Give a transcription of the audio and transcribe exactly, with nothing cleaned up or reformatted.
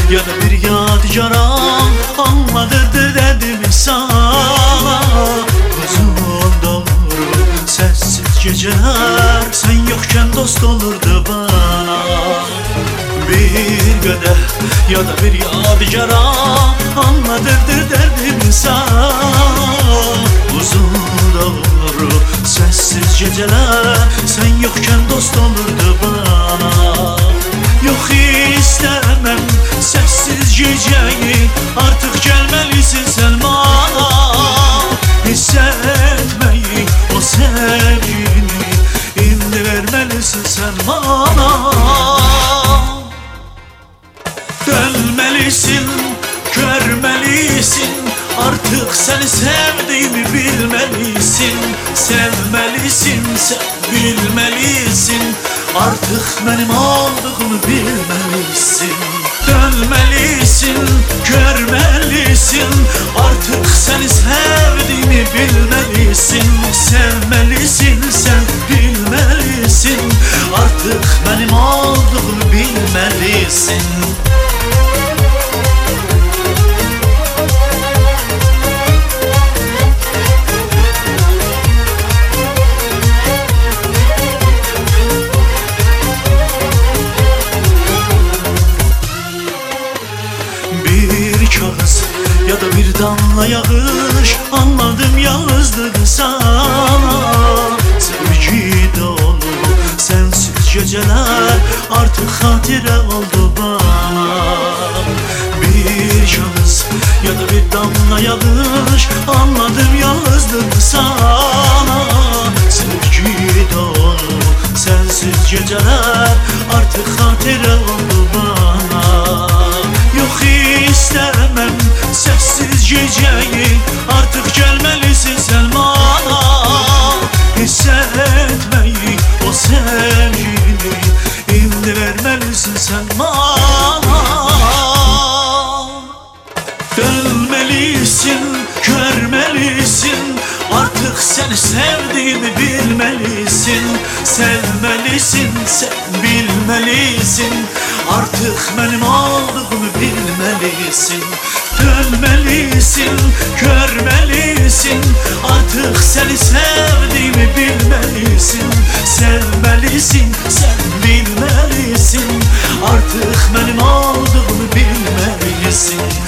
ya da bir yadicara anladırdı derdimi sana. Uzun doğru sessiz geceler, sen yokken dost olurdu bana. Bir göde ya da bir yadicara anladırdı derdimi sana. Uzun doğru sessiz geceler, sen yokken dost olurdu bana. Yok istemem sessiz geceyi, artık gelmelisin sen bana. Hissetmeyi, o sevgini indi vermelisin sen bana. Dönmelisin, görmelisin, artık seni sevdiğimi bilmelisin. Sevmelisin, sen bilmelisin, artık benim olduğumu bilmelisin. Dönmelisin, görmelisin, artık seni sevdiğimi bilmelisin. Sevmelisin, sen bilmelisin, artık benim olduğumu bilmelisin. Ya da bir damla yağış, anladım yalnızlığı sana. Sevgi dolu sensiz geceler, artık hatire oldu bana. Bir şans ya da bir damla yağış, anladım yalnızlığı sana. Sevgi dolu sensiz geceler, artık hatire oldu bana. Yok istemem sessiz geceyi, artık gelmelisin sen bana. Hissetmeyi, o sevgini indi vermelisin sen bana. Dönmelisin, görmelisin, artık seni sevdiğimi bilmelisin. Sevmelisin, sen bilmelisin, artık benim olduğumu bilmelisin. Dönmelisin, görmelisin, artık seni sevdiğimi bilmelisin. Sevmelisin, sen bilmelisin, artık benim olduğumu bilmelisin.